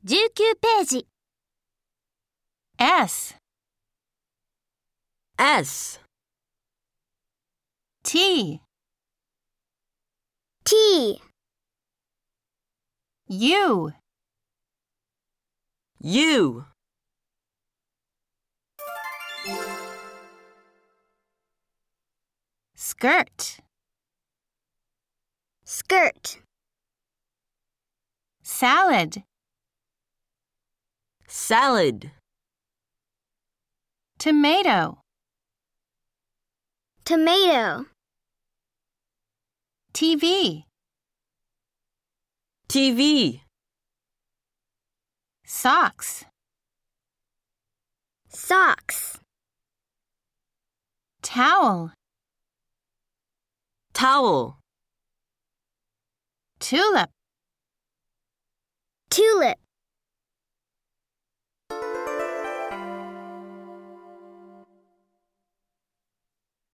19ページ S S T T U U Skirt Skirt Salad Salad Tomato Tomato TV TV Socks Socks Towel Towel Tulip Tulip